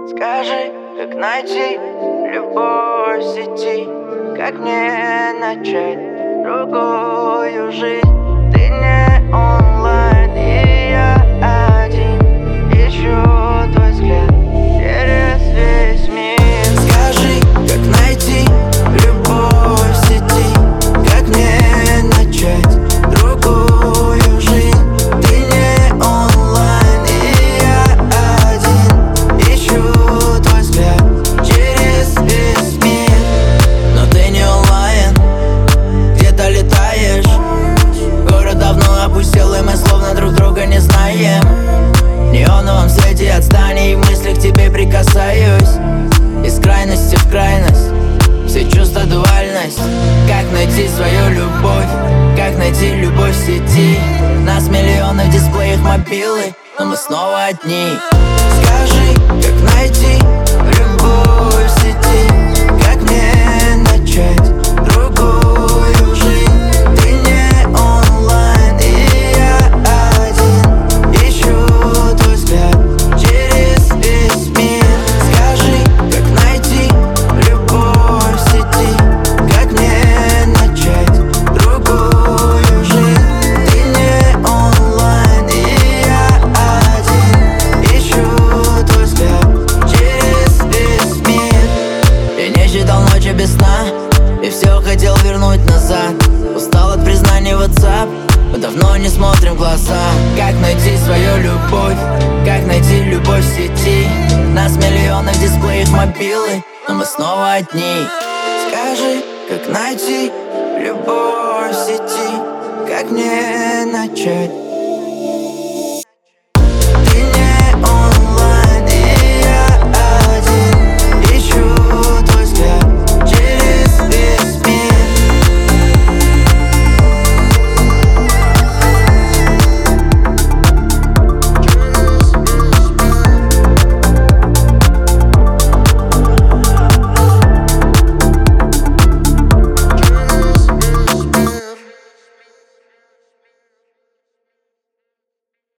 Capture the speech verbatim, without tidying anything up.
Скажи, как найти любовь в сети, как мне начать другую жизнь. Ты не онлайн, и я один, ищу твой взгляд через весь мир. Скажи, как найти любовь в сети, как мне начать другую жизнь. Ты не онлайн, и я один, ищу твой взгляд через весь мир. Но ты не онлайн, где-то летаешь. Город давно опустел, и мы словно друг друга не знаем. В неоновом свете отстань, и в мыслях к тебе прикасаюсь. Из крайности в крайность, все чувства дуальность. Как найти свою любовь, как найти любовь в сети. Нас миллионы в дисплеях мобилы, но мы снова одни. Скажи, как найти любовь в сети, как мне начать другую жизнь. Ты не онлайн, и я один, ищу твой взгляд через весь мир. Скажи, как найти любовь в сети, как мне начать другую жизнь. Ты не онлайн, и я один, ищу твой взгляд через весь мир. Я не считал ночи без сна, и все хотел вернуть назад. Устал от признаний в WhatsApp, мы давно не смотрим в глаза. Как найти свою любовь, как найти любовь в сети. Нас миллионы в дисплеях мобилы, но мы снова одни. Скажи, как найти любовь в сети, как мне начать